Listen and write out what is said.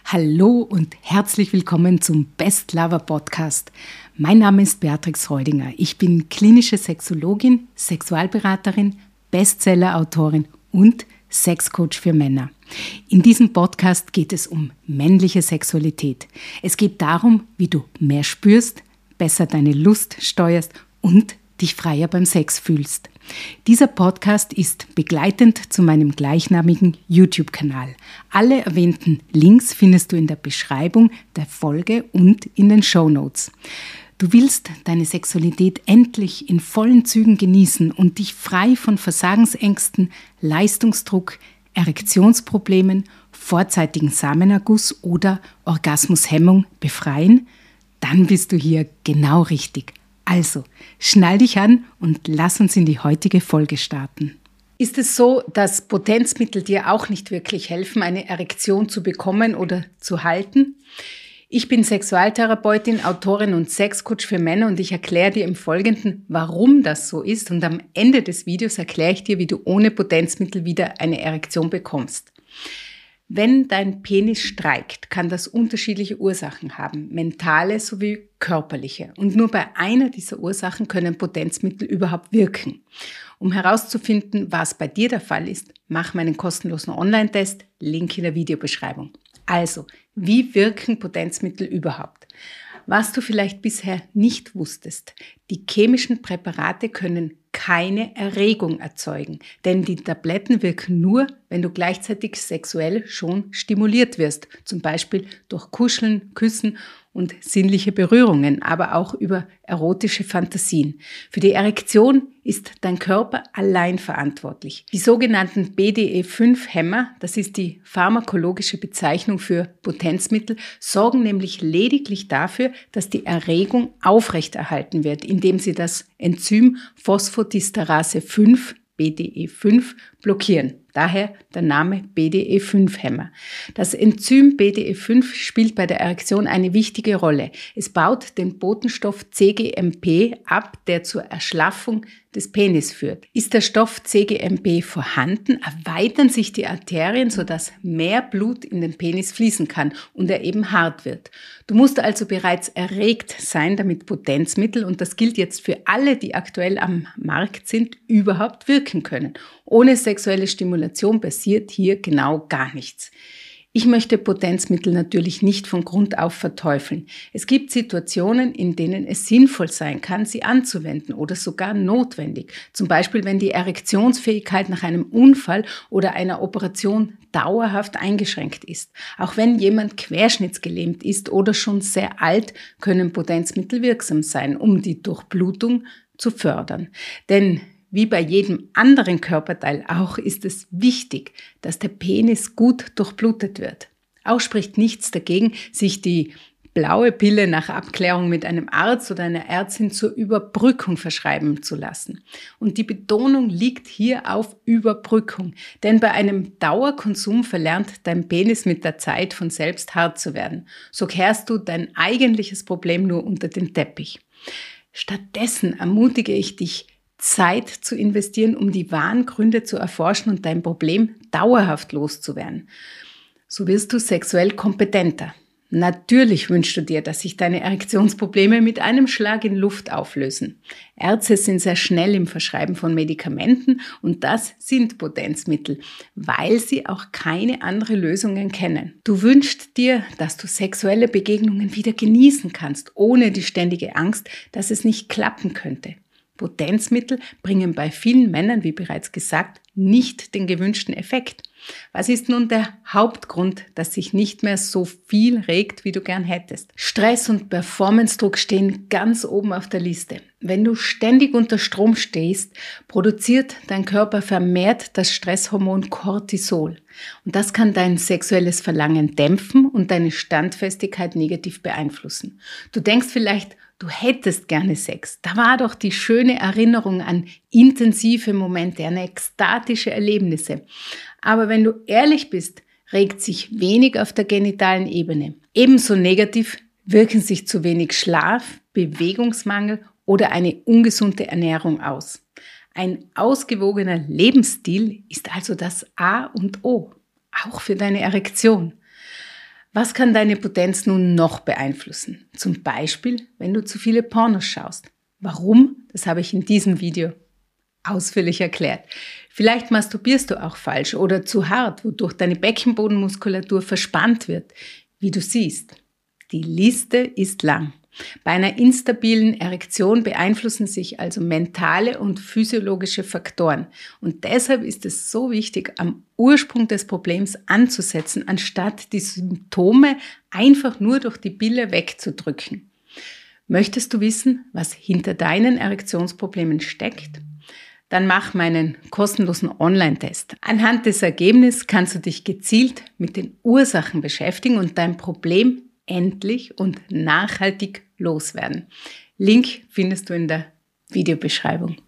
Hallo und herzlich willkommen zum Best Lover Podcast. Mein Name ist Beatrix Reudinger. Ich bin klinische Sexologin, Sexualberaterin, Bestseller-Autorin und Sexcoach für Männer. In diesem Podcast geht es um männliche Sexualität. Es geht darum, wie du mehr spürst, besser deine Lust steuerst und dich freier beim Sex fühlst. Dieser Podcast ist begleitend zu meinem gleichnamigen YouTube-Kanal. Alle erwähnten Links findest du in der Beschreibung der Folge und in den Shownotes. Du willst deine Sexualität endlich in vollen Zügen genießen und dich frei von Versagensängsten, Leistungsdruck, Erektionsproblemen, vorzeitigen Samenerguss oder Orgasmushemmung befreien? Dann bist du hier genau richtig. Also, schnall dich an und lass uns in die heutige Folge starten. Ist es so, dass Potenzmittel dir auch nicht wirklich helfen, eine Erektion zu bekommen oder zu halten? Ich bin Sexualtherapeutin, Autorin und Sexcoach für Männer und ich erkläre dir im Folgenden, warum das so ist. Und am Ende des Videos erkläre ich dir, wie du ohne Potenzmittel wieder eine Erektion bekommst. Wenn dein Penis streikt, kann das unterschiedliche Ursachen haben, mentale sowie körperliche. Und nur bei einer dieser Ursachen können Potenzmittel überhaupt wirken. Um herauszufinden, was bei dir der Fall ist, mach meinen kostenlosen Online-Test, Link in der Videobeschreibung. Also, wie wirken Potenzmittel überhaupt? Was du vielleicht bisher nicht wusstest, die chemischen Präparate können keine Erregung erzeugen, denn die Tabletten wirken nur, wenn du gleichzeitig sexuell schon stimuliert wirst, zum Beispiel durch Kuscheln, Küssen und sinnliche Berührungen, aber auch über erotische Fantasien. Für die Erektion ist dein Körper allein verantwortlich. Die sogenannten BDE5-Hämmer, das ist die pharmakologische Bezeichnung für Potenzmittel, sorgen nämlich lediglich dafür, dass die Erregung aufrechterhalten wird, indem sie das Enzym Phosphodiesterase 5, BDE5, blockieren. Daher der Name BDE5-Hämmer. Das Enzym BDE5 spielt bei der Erektion eine wichtige Rolle. Es baut den Botenstoff CGMP ab, der zur Erschlaffung des Penis führt. Ist der Stoff CGMP vorhanden, erweitern sich die Arterien, sodass mehr Blut in den Penis fließen kann und er eben hart wird. Du musst also bereits erregt sein, damit Potenzmittel, und das gilt jetzt für alle, die aktuell am Markt sind, überhaupt wirken können. Ohne sexuelle Stimulation passiert hier genau gar nichts. Ich möchte Potenzmittel natürlich nicht von Grund auf verteufeln. Es gibt Situationen, in denen es sinnvoll sein kann, sie anzuwenden oder sogar notwendig. Zum Beispiel, wenn die Erektionsfähigkeit nach einem Unfall oder einer Operation dauerhaft eingeschränkt ist. Auch wenn jemand querschnittsgelähmt ist oder schon sehr alt, können Potenzmittel wirksam sein, um die Durchblutung zu fördern. Denn wie bei jedem anderen Körperteil auch ist es wichtig, dass der Penis gut durchblutet wird. Auch spricht nichts dagegen, sich die blaue Pille nach Abklärung mit einem Arzt oder einer Ärztin zur Überbrückung verschreiben zu lassen. Und die Betonung liegt hier auf Überbrückung, denn bei einem Dauerkonsum verlernt dein Penis mit der Zeit von selbst hart zu werden. So kehrst du dein eigentliches Problem nur unter den Teppich. Stattdessen ermutige ich dich, Zeit zu investieren, um die wahren Gründe zu erforschen und dein Problem dauerhaft loszuwerden. So wirst du sexuell kompetenter. Natürlich wünschst du dir, dass sich deine Erektionsprobleme mit einem Schlag in Luft auflösen. Ärzte sind sehr schnell im Verschreiben von Medikamenten und das sind Potenzmittel, weil sie auch keine anderen Lösungen kennen. Du wünschst dir, dass du sexuelle Begegnungen wieder genießen kannst, ohne die ständige Angst, dass es nicht klappen könnte. Potenzmittel bringen bei vielen Männern, wie bereits gesagt, nicht den gewünschten Effekt. Was ist nun der Hauptgrund, dass sich nicht mehr so viel regt, wie du gern hättest? Stress und Performance-Druck stehen ganz oben auf der Liste. Wenn du ständig unter Strom stehst, produziert dein Körper vermehrt das Stresshormon Cortisol. Und das kann dein sexuelles Verlangen dämpfen und deine Standfestigkeit negativ beeinflussen. Du denkst vielleicht, du hättest gerne Sex. Da war doch die schöne Erinnerung an intensive Momente, an ekstatische Erlebnisse. Aber wenn du ehrlich bist, regt sich wenig auf der genitalen Ebene. Ebenso negativ wirken sich zu wenig Schlaf, Bewegungsmangel oder eine ungesunde Ernährung aus. Ein ausgewogener Lebensstil ist also das A und O, auch für deine Erektion. Was kann deine Potenz nun noch beeinflussen? Zum Beispiel, wenn du zu viele Pornos schaust. Warum? Das habe ich in diesem Video ausführlich erklärt. Vielleicht masturbierst du auch falsch oder zu hart, wodurch deine Beckenbodenmuskulatur verspannt wird, wie du siehst. Die Liste ist lang. Bei einer instabilen Erektion beeinflussen sich also mentale und physiologische Faktoren. Und deshalb ist es so wichtig, am Ursprung des Problems anzusetzen, anstatt die Symptome einfach nur durch die Pille wegzudrücken. Möchtest du wissen, was hinter deinen Erektionsproblemen steckt? Dann mach meinen kostenlosen Online-Test. Anhand des Ergebnisses kannst du dich gezielt mit den Ursachen beschäftigen und dein Problem endlich und nachhaltig loswerden. Link findest du in der Videobeschreibung.